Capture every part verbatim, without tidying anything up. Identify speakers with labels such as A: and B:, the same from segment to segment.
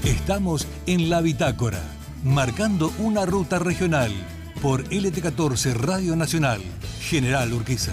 A: Estamos en La Bitácora, marcando una ruta regional por L T catorce Radio Nacional, General Urquiza.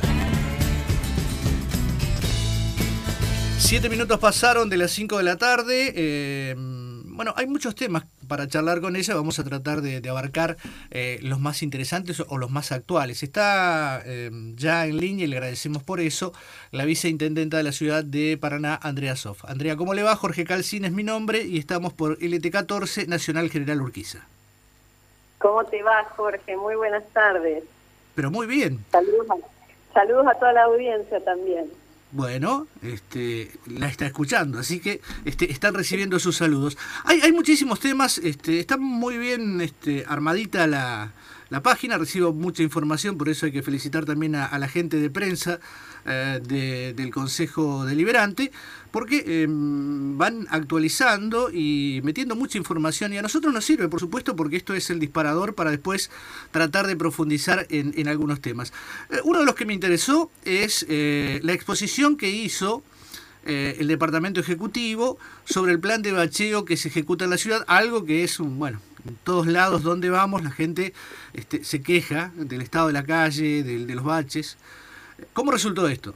B: Siete minutos pasaron de las cinco de la tarde. Eh, bueno, hay muchos temas para charlar con ella. Vamos a tratar de, de abarcar eh, los más interesantes o los más actuales. Está eh, ya en línea, y le agradecemos por eso, la viceintendenta de la ciudad de Paraná, Andrea Sof. Andrea, ¿cómo le va? Jorge Calcín es mi nombre y estamos por L T catorce Nacional General Urquiza.
C: ¿Cómo te va, Jorge? Muy buenas tardes.
B: Pero muy bien.
C: Saludos a, saludos a toda la audiencia también.
B: Bueno, este, la está escuchando, así que este, están recibiendo sus saludos. Hay, hay muchísimos temas, este, está muy bien este, armadita la, la página, recibo mucha información, por eso hay que felicitar también a, a la gente de prensa eh, de, del Consejo Deliberante, porque eh, van actualizando y metiendo mucha información, y a nosotros nos sirve, por supuesto, porque esto es el disparador para después tratar de profundizar en, en algunos temas. Eh, uno de los que me interesó es eh, la exposición que hizo eh, el Departamento Ejecutivo sobre el plan de bacheo que se ejecuta en la ciudad, algo que es un, bueno, en todos lados donde vamos la gente este, se queja del estado de la calle, de, de los baches. ¿Cómo resultó esto?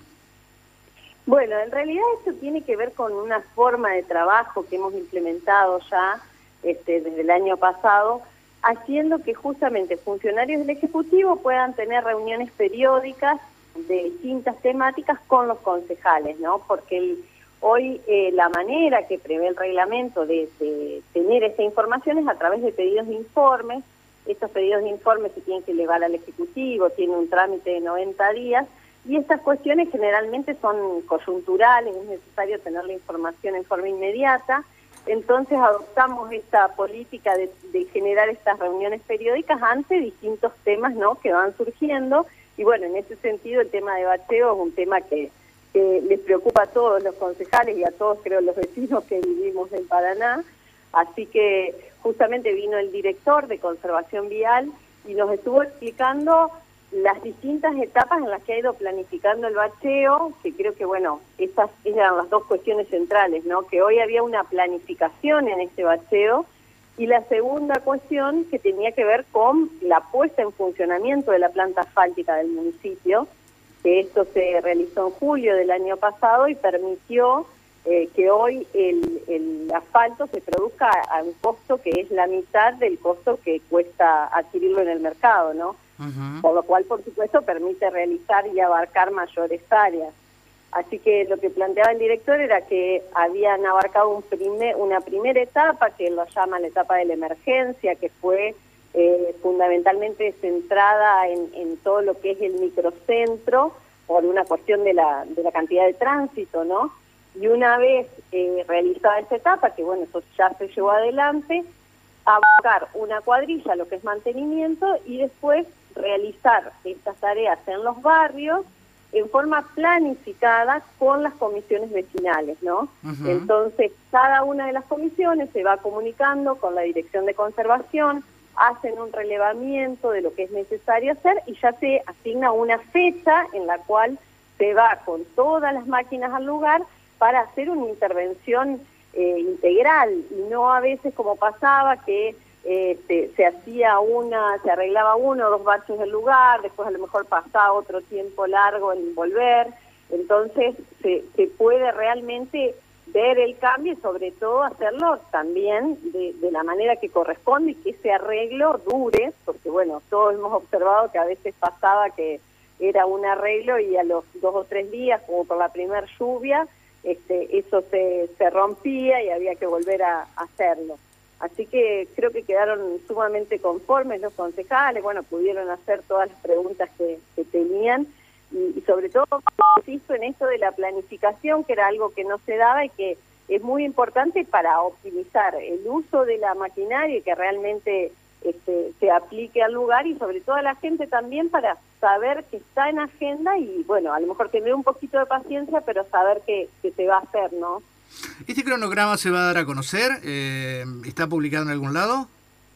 C: Bueno, en realidad esto tiene que ver con una forma de trabajo que hemos implementado ya este, desde el año pasado, haciendo que justamente funcionarios del Ejecutivo puedan tener reuniones periódicas de distintas temáticas con los concejales, ¿no? Porque el, hoy eh, la manera que prevé el reglamento de, de tener esta información es a través de pedidos de informes. Estos pedidos de informes se tienen que elevar al Ejecutivo, tienen un trámite de noventa días, y estas cuestiones generalmente son coyunturales, es necesario tener la información en forma inmediata. Entonces adoptamos esta política de, de generar estas reuniones periódicas ante distintos temas, ¿no?, que van surgiendo. Y bueno, en ese sentido el tema de bacheo es un tema que, que les preocupa a todos los concejales y a todos, creo, los vecinos que vivimos en Paraná. Así que justamente vino el director de Conservación Vial y nos estuvo explicando las distintas etapas en las que ha ido planificando el bacheo, que creo que, bueno, estas eran las dos cuestiones centrales, ¿no? Que hoy había una planificación en este bacheo, y la segunda cuestión que tenía que ver con la puesta en funcionamiento de la planta asfáltica del municipio, que esto se realizó en julio del año pasado y permitió eh, que hoy el, el asfalto se produzca a un costo que es la mitad del costo que cuesta adquirirlo en el mercado, ¿no? Uh-huh. Por lo cual, por supuesto, permite realizar y abarcar mayores áreas. Así que lo que planteaba el director era que habían abarcado un primer, una primera etapa, que lo llama la etapa de la emergencia, que fue eh, fundamentalmente centrada en, en todo lo que es el microcentro, por una cuestión de la, de la cantidad de tránsito, ¿no? Y una vez eh, realizada esa etapa, que bueno, eso ya se llevó adelante, abarcar una cuadrilla, lo que es mantenimiento, y después realizar estas tareas en los barrios en forma planificada con las comisiones vecinales, ¿no? Uh-huh. Entonces, cada una de las comisiones se va comunicando con la Dirección de Conservación, hacen un relevamiento de lo que es necesario hacer y ya se asigna una fecha en la cual se va con todas las máquinas al lugar para hacer una intervención eh, integral, y no a veces como pasaba que Eh, se, se hacía una, se arreglaba uno o dos baches del lugar, después a lo mejor pasaba otro tiempo largo en volver. Entonces se, se puede realmente ver el cambio y sobre todo hacerlo también de, de la manera que corresponde, y que ese arreglo dure, porque bueno, todos hemos observado que a veces pasaba que era un arreglo y a los dos o tres días, como por la primera lluvia, este, eso se, se rompía y había que volver a, a hacerlo. Así que creo que quedaron sumamente conformes los concejales, bueno, pudieron hacer todas las preguntas que, que tenían, y, y sobre todo, insisto en esto de la planificación, que era algo que no se daba y que es muy importante para optimizar el uso de la maquinaria y que realmente este, se aplique al lugar, y sobre todo a la gente también para saber que está en agenda y, bueno, a lo mejor tener un poquito de paciencia, pero saber que, que se va a hacer, ¿no?
B: ¿Este cronograma se va a dar a conocer? Eh, ¿Está publicado en algún lado?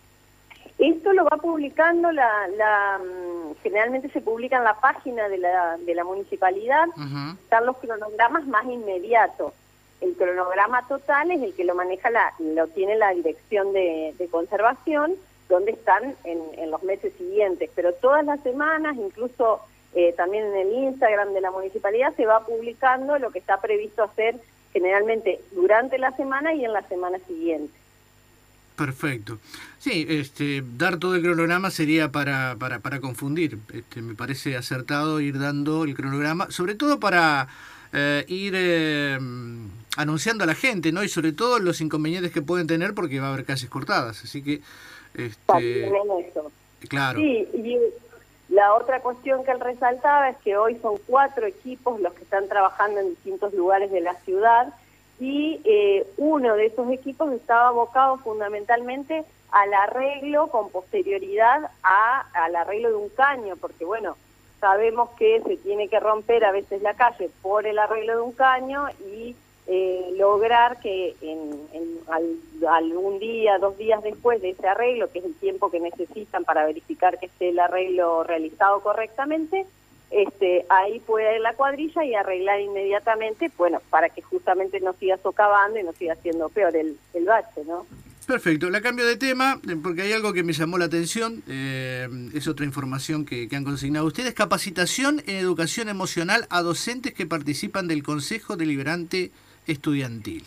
C: Esto lo va publicando, la, la generalmente se publica en la página de la, de la municipalidad. Uh-huh. Están los cronogramas más inmediatos. el cronograma total es el que lo maneja, la, lo tiene la Dirección de, de Conservación, donde están en, en los meses siguientes, pero todas las semanas, incluso eh, también en el Instagram de la municipalidad, se va publicando lo que está previsto hacer generalmente durante la semana y en la semana siguiente.
B: Perfecto. Sí, este, dar todo el cronograma sería para, para, para confundir. Este, me parece acertado ir dando el cronograma, sobre todo para eh, ir eh, anunciando a la gente, ¿no? Y sobre todo los inconvenientes que pueden tener porque va a haber calles cortadas. Así que, este,
C: eso.
B: Claro.
C: Sí, y la otra cuestión que él resaltaba es que hoy son cuatro equipos los que están trabajando en distintos lugares de la ciudad, y eh, uno de esos equipos estaba abocado fundamentalmente al arreglo con posterioridad a, al arreglo de un caño, porque bueno, sabemos que se tiene que romper a veces la calle por el arreglo de un caño y eh, lograr que en, en al, algún día, dos días después de ese arreglo, que es el tiempo que necesitan para verificar que esté el arreglo realizado correctamente, Este, ahí puede ir la cuadrilla y arreglar inmediatamente, bueno, para que justamente no siga socavando y no siga haciendo peor el, el bache, ¿no?
B: Perfecto, la cambio de tema, porque hay algo que me llamó la atención, eh, es otra información que, que han consignado ustedes: capacitación en educación emocional a docentes que participan del Consejo Deliberante Estudiantil.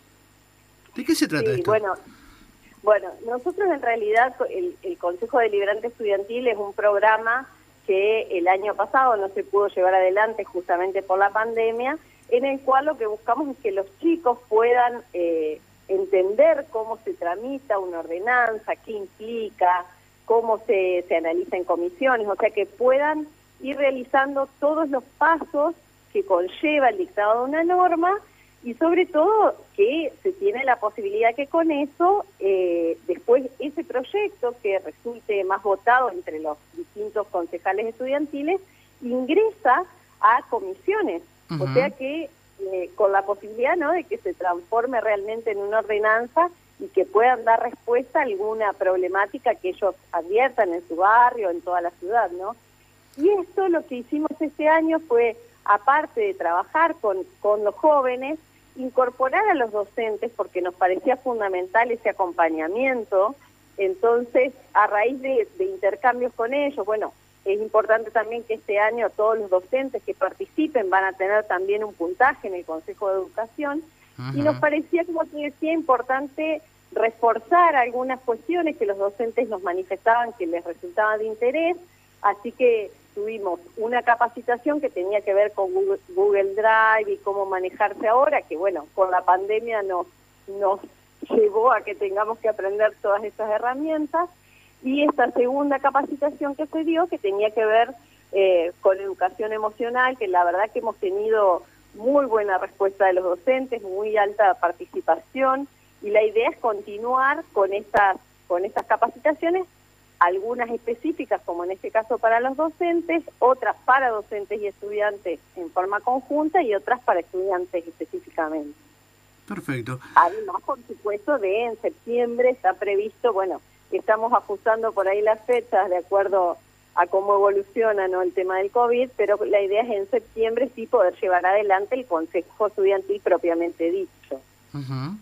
B: ¿De qué se trata
C: sí,
B: esto?
C: Bueno, bueno, nosotros en realidad, el, el Consejo Deliberante Estudiantil es un programa que el año pasado no se pudo llevar adelante justamente por la pandemia, en el cual lo que buscamos es que los chicos puedan eh, entender cómo se tramita una ordenanza, qué implica, cómo se, se analiza en comisiones, o sea, que puedan ir realizando todos los pasos que conlleva el dictado de una norma, y sobre todo que se tiene la posibilidad que con eso, eh, después ese proyecto que resulte más votado entre los distintos concejales estudiantiles, ingresa a comisiones. Uh-huh. O sea que eh, con la posibilidad, ¿no?, de que se transforme realmente en una ordenanza y que puedan dar respuesta a alguna problemática que ellos adviertan en su barrio, en toda la ciudad, ¿no? Y esto lo que hicimos este año fue, aparte de trabajar con, con los jóvenes, incorporar a los docentes, porque nos parecía fundamental ese acompañamiento. Entonces, a raíz de, de intercambios con ellos, bueno, es importante también que este año todos los docentes que participen van a tener también un puntaje en el Consejo de Educación. Uh-huh. Y nos parecía, como te decía, importante reforzar algunas cuestiones que los docentes nos manifestaban que les resultaban de interés, así que tuvimos una capacitación que tenía que ver con Google, Google Drive y cómo manejarse ahora, que bueno, por la pandemia nos, nos llevó a que tengamos que aprender todas esas herramientas, y esta segunda capacitación que se dio, que tenía que ver eh, con educación emocional, que la verdad que hemos tenido muy buena respuesta de los docentes, muy alta participación, y la idea es continuar con estas, con estas capacitaciones, algunas específicas, como en este caso para los docentes, otras para docentes y estudiantes en forma conjunta y otras para estudiantes específicamente.
B: Perfecto.
C: Además, por supuesto, de en septiembre está previsto, bueno, estamos ajustando por ahí las fechas de acuerdo a cómo evoluciona, ¿no?, el tema del COVID, pero la idea es en septiembre sí poder llevar adelante el Consejo Estudiantil propiamente dicho.
B: Uh-huh.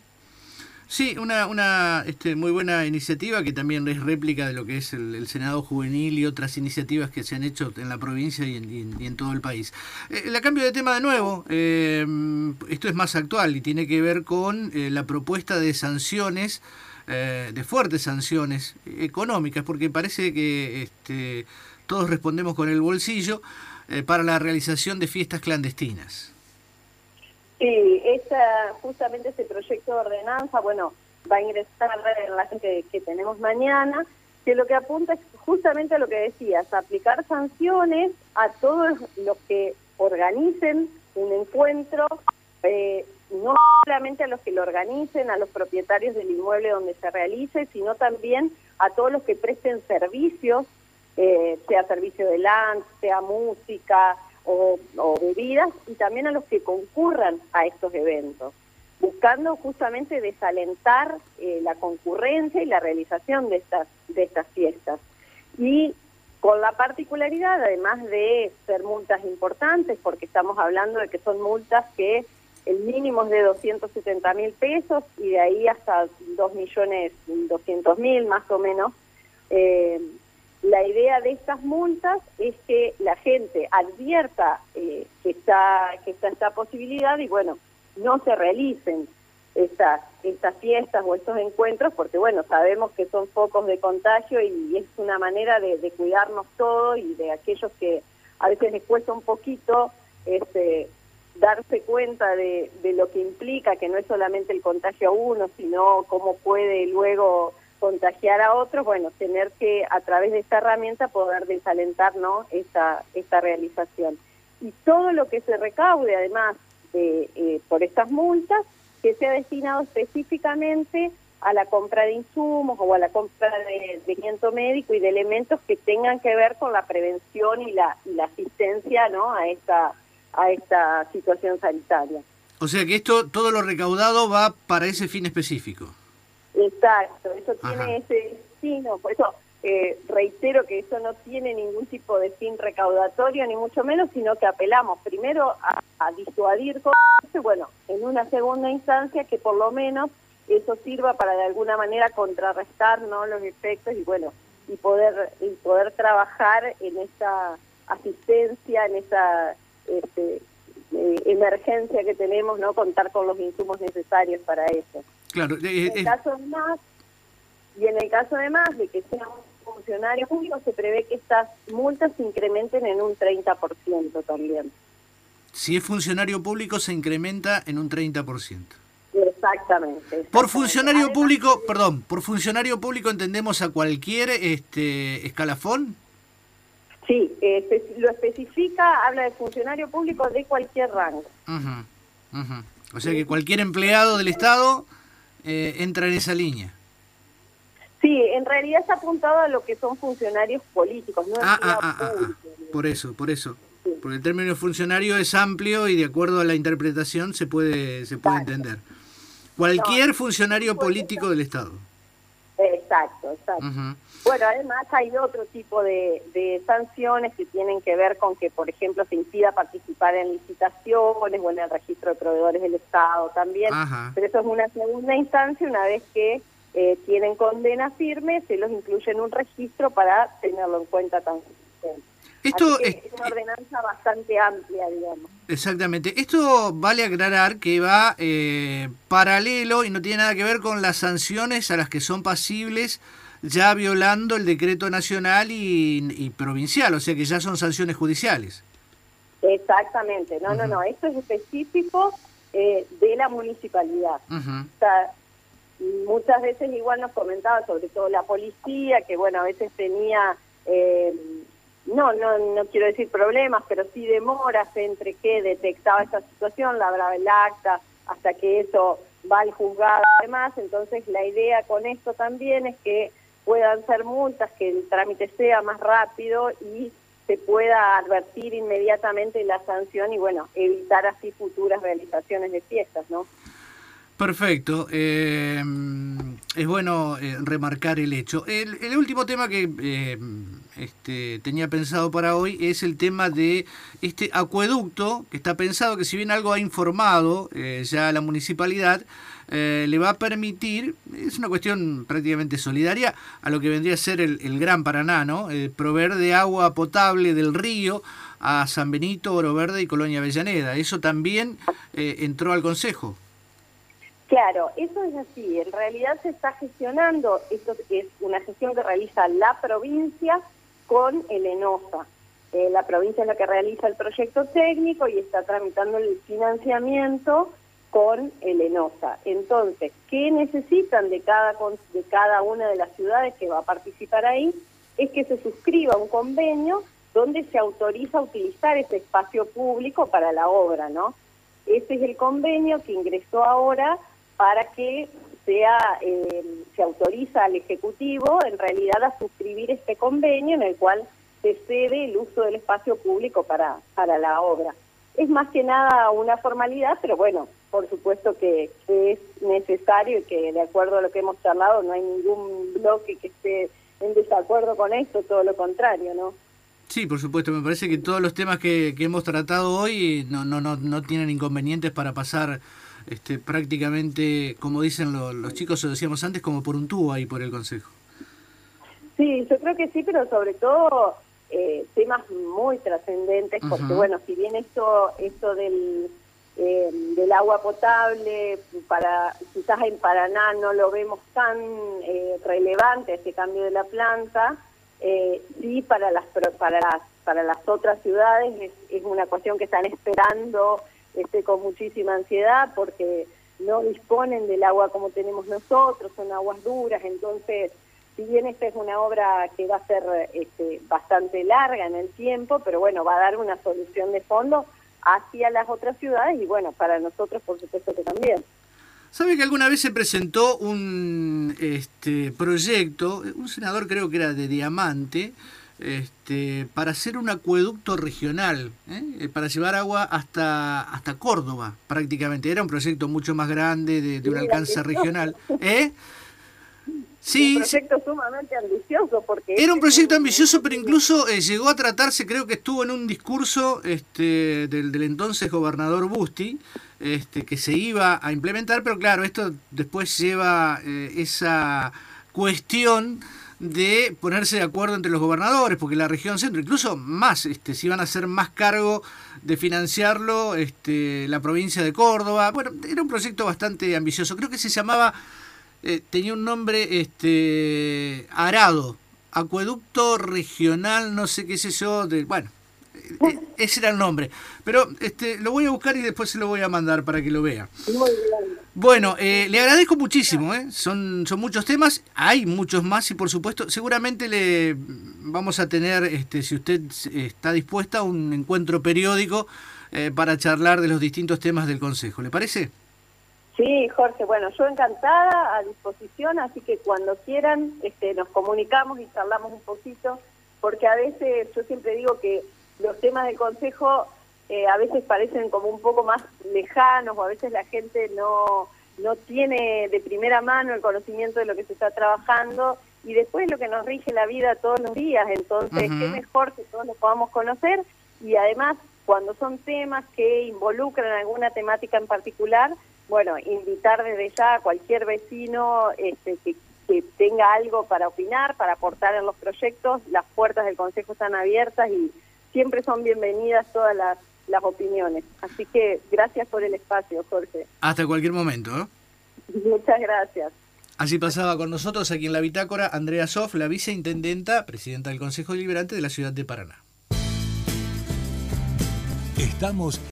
B: Sí, una, una este, muy buena iniciativa que también es réplica de lo que es el, el Senado Juvenil y otras iniciativas que se han hecho en la provincia y en, y en, y en todo el país. Eh, la cambio de tema de nuevo, eh, esto es más actual y tiene que ver con eh, la propuesta de sanciones, eh, de fuertes sanciones económicas, porque parece que este, todos respondemos con el bolsillo eh, para la realización de fiestas clandestinas.
C: Sí, esa, justamente ese proyecto de ordenanza, bueno, va a ingresar en la que, que tenemos mañana, que lo que apunta es justamente a lo que decías, aplicar sanciones a todos los que organicen un encuentro, eh, no solamente a los que lo organicen, a los propietarios del inmueble donde se realice, sino también a todos los que presten servicios, eh, sea servicio de lunch, sea música, O, o bebidas, y también a los que concurran a estos eventos, buscando justamente desalentar eh, la concurrencia y la realización de estas, de estas fiestas. Y con la particularidad, además de ser multas importantes, porque estamos hablando de que son multas que el mínimo es de doscientos setenta mil pesos y de ahí hasta dos millones doscientos mil más o menos. Eh, la idea de estas multas es que la gente advierta eh, que está que está esta posibilidad y bueno, no se realicen estas estas fiestas o estos encuentros porque bueno, sabemos que son focos de contagio y es una manera de, de cuidarnos todos y de aquellos que a veces les cuesta un poquito este darse cuenta de, de lo que implica, que no es solamente el contagio a uno, sino cómo puede luego contagiar a otros, bueno, tener que a través de esta herramienta poder desalentar, ¿no?, esta, esta realización. Y todo lo que se recaude, además, de, eh, por estas multas, que sea destinado específicamente a la compra de insumos o a la compra de equipamiento médico y de elementos que tengan que ver con la prevención y la, y la asistencia, ¿no?, a esta a esta situación sanitaria.
B: O sea que esto, todo lo recaudado va para ese fin específico.
C: Exacto, eso tiene
B: Ajá.
C: ese destino, por eso eh, reitero que eso no tiene ningún tipo de fin recaudatorio, ni mucho menos, sino que apelamos primero a, a disuadir con eso, y bueno, en una segunda instancia que por lo menos eso sirva para de alguna manera contrarrestar, ¿no?, los efectos y bueno, y poder, y poder trabajar en esta asistencia, en esa Este, eh, emergencia que tenemos, no contar con los insumos necesarios para eso.
B: Claro. Eh,
C: en el
B: eh,
C: caso de más, y en el caso además de que sea un funcionario público, se prevé que estas multas se incrementen en un treinta por ciento también.
B: Si es funcionario público, se incrementa en un treinta por ciento.
C: Exactamente. exactamente.
B: Por funcionario
C: Además,
B: público, perdón, por funcionario público entendemos a cualquier este escalafón.
C: Sí, eh, lo especifica, habla de funcionario público de cualquier rango.
B: Uh-huh, uh-huh. O sea que cualquier empleado del Estado eh, entra en esa línea.
C: Sí, en realidad está apuntado a lo que son funcionarios políticos, no
B: Ah,
C: empleado
B: ah, ah, ah,
C: público.
B: ah. Por eso, por eso.
C: Sí.
B: Porque el término funcionario es amplio y de acuerdo a la interpretación se puede se puede
C: Exacto.
B: entender. Cualquier
C: No,
B: funcionario
C: tipo de-
B: político del Estado.
C: Exacto, exacto.
B: Uh-huh.
C: Bueno, además hay otro tipo de, de sanciones que tienen que ver con que, por ejemplo, se impida participar en licitaciones o en el registro de proveedores del Estado también.
B: Ajá.
C: Pero eso es una segunda instancia, una vez que eh, tienen condena firme, se los incluye en un registro para tenerlo en cuenta también.
B: Esto
C: Así que
B: es,
C: es una ordenanza bastante amplia, digamos.
B: exactamente. Esto vale aclarar que va eh, paralelo y no tiene nada que ver con las sanciones a las que son pasibles ya violando el decreto nacional y, y provincial, o sea que ya son sanciones judiciales.
C: Exactamente, no,
B: Uh-huh.
C: no, no, esto es específico eh, de la municipalidad.
B: Uh-huh.
C: O sea, muchas veces igual nos comentaba, sobre todo la policía, que bueno, a veces tenía, eh, no, no no quiero decir problemas, pero sí demoras entre que detectaba esta situación, labraba el acta, hasta que eso va al juzgado y demás. Entonces la idea con esto también es que puedan ser multas, que el trámite sea más rápido y se pueda advertir inmediatamente la sanción y bueno, evitar así futuras realizaciones de fiestas, ¿no?
B: Perfecto. Eh, es bueno eh, remarcar el hecho. El, el último tema que eh, este, tenía pensado para hoy es el tema de este acueducto, que está pensado que si bien algo ha informado eh, ya a la municipalidad, eh, le va a permitir, es una cuestión prácticamente solidaria, a lo que vendría a ser el, el Gran Paraná, ¿no? Eh, proveer de agua potable del río a San Benito, Oro Verde y Colonia Avellaneda. Eso también eh, entró al Consejo.
C: Claro, eso es así. En realidad se está gestionando, esto es una gestión que realiza la provincia con el ENOSA. Eh, la provincia es la que realiza el proyecto técnico y está tramitando el financiamiento con el ENOSA. Entonces, ¿qué necesitan de cada, de cada una de las ciudades que va a participar ahí? Es que se suscriba un convenio donde se autoriza a utilizar ese espacio público para la obra, ¿no? Ese es el convenio que ingresó ahora para que sea eh, se autoriza al Ejecutivo en realidad a suscribir este convenio en el cual se cede el uso del espacio público para, para la obra. Es más que nada una formalidad, pero bueno, por supuesto que, que es necesario y que de acuerdo a lo que hemos charlado no hay ningún bloque que esté en desacuerdo con esto, todo lo contrario, ¿no?
B: Sí, por supuesto, me parece que todos los temas que, que hemos tratado hoy no, no, no, no tienen inconvenientes para pasar este, prácticamente, como dicen lo, los chicos, o decíamos antes, como por un tubo ahí por el Consejo.
C: Sí, yo creo que sí, pero sobre todo eh, temas muy trascendentes, porque uh-huh. bueno, si bien esto, esto del, eh, del agua potable, para quizás en Paraná no lo vemos tan eh, relevante, este cambio de la planta, eh, sí para las, para las, para las otras ciudades es, es una cuestión que están esperando este, con muchísima ansiedad, porque no disponen del agua como tenemos nosotros, son aguas duras, entonces... Si bien esta es una obra que va a ser este, bastante larga en el tiempo, pero bueno, va a dar una solución de fondo hacia las otras ciudades y bueno, para nosotros por supuesto que también.
B: ¿Sabe que alguna vez se presentó un este, proyecto, un senador creo que era de Diamante, este, para hacer un acueducto regional, ¿eh? para llevar agua hasta hasta Córdoba prácticamente? Era un proyecto mucho más grande, de, de un alcance regional. ¿Eh? Sí,
C: un proyecto sumamente ambicioso porque
B: era un proyecto ambicioso, pero incluso eh, llegó a tratarse, creo que estuvo en un discurso este, del, del entonces gobernador Busti, este, que se iba a implementar, pero claro, esto después lleva eh, esa cuestión de ponerse de acuerdo entre los gobernadores, porque la región centro, incluso más, este, se iban a hacer más cargo de financiarlo este, la provincia de Córdoba. Bueno, era un proyecto bastante ambicioso, creo que se llamaba... Eh, tenía un nombre este Arado, acueducto regional, no sé qué sé yo, de, bueno, eh, ese era el nombre. Pero este lo voy a buscar y después se lo voy a mandar para que lo vea.
C: Muy bien.
B: Bueno, eh, le agradezco muchísimo, ¿eh? son, son muchos temas, hay muchos más y por supuesto, seguramente le vamos a tener, este si usted está dispuesta, un encuentro periódico eh, para charlar de los distintos temas del Consejo. ¿Le parece?
C: Sí, Jorge, bueno, yo encantada, a disposición, así que cuando quieran este, nos comunicamos y charlamos un poquito, porque a veces, yo siempre digo que los temas del Consejo eh, a veces parecen como un poco más lejanos, o a veces la gente no, no tiene de primera mano el conocimiento de lo que se está trabajando, y después lo que nos rige la vida todos los días, entonces uh-huh. qué mejor que todos lo podamos conocer, y además cuando son temas que involucran alguna temática en particular, bueno, invitar desde ya a cualquier vecino este, que, que tenga algo para opinar, para aportar en los proyectos. Las puertas del Consejo están abiertas y siempre son bienvenidas todas las, las opiniones. Así que gracias por el espacio, Jorge.
B: Hasta cualquier momento, ¿eh?
C: Muchas gracias.
B: Así pasaba con nosotros aquí en la Bitácora Andrea Sof, la viceintendenta, presidenta del Consejo Deliberante de la ciudad de Paraná.
A: Estamos